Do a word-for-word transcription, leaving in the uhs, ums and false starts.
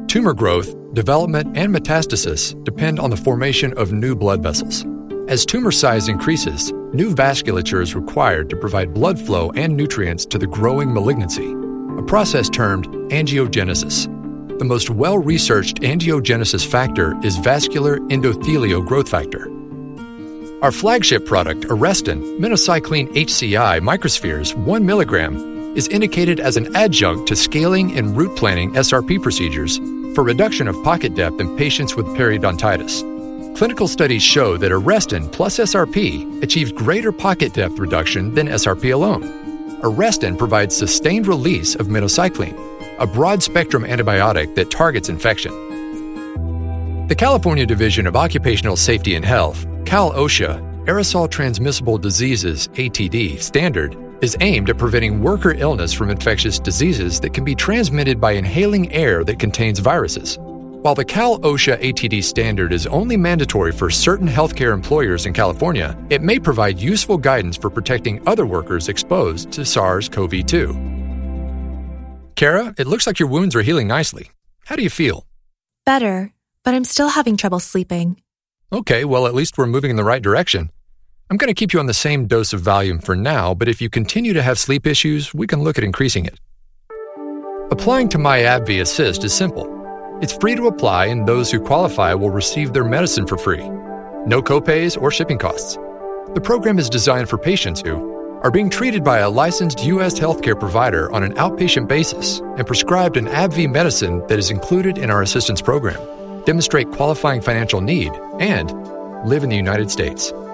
Tumor growth, development, and metastasis depend on the formation of new blood vessels. As tumor size increases, new vasculature is required to provide blood flow and nutrients to the growing malignancy, a process termed angiogenesis. The most well-researched angiogenesis factor is vascular endothelial growth factor. Our flagship product, Arestin Minocycline H C I Microspheres one milligram, is indicated as an adjunct to scaling and root planning S R P procedures for reduction of pocket depth in patients with periodontitis. Clinical studies show that Arestin plus S R P achieves greater pocket depth reduction than S R P alone. Arestin provides sustained release of minocycline, a broad-spectrum antibiotic that targets infection. The California Division of Occupational Safety and Health, Cal-OSHA, Aerosol Transmissible Diseases A T D standard is aimed at preventing worker illness from infectious diseases that can be transmitted by inhaling air that contains viruses. While the Cal-OSHA A T D standard is only mandatory for certain healthcare employers in California, it may provide useful guidance for protecting other workers exposed to SARS-C o V two. Kara, it looks like your wounds are healing nicely. How do you feel? Better, but I'm still having trouble sleeping. Okay, well, at least we're moving in the right direction. I'm going to keep you on the same dose of Valium for now, but if you continue to have sleep issues, we can look at increasing it. Applying to MyAbbVie Assist is simple. It's free to apply, and those who qualify will receive their medicine for free. No copays or shipping costs. The program is designed for patients who are being treated by a licensed U S healthcare provider on an outpatient basis and prescribed an AbbVie medicine that is included in our assistance program, demonstrate qualifying financial need, and live in the United States.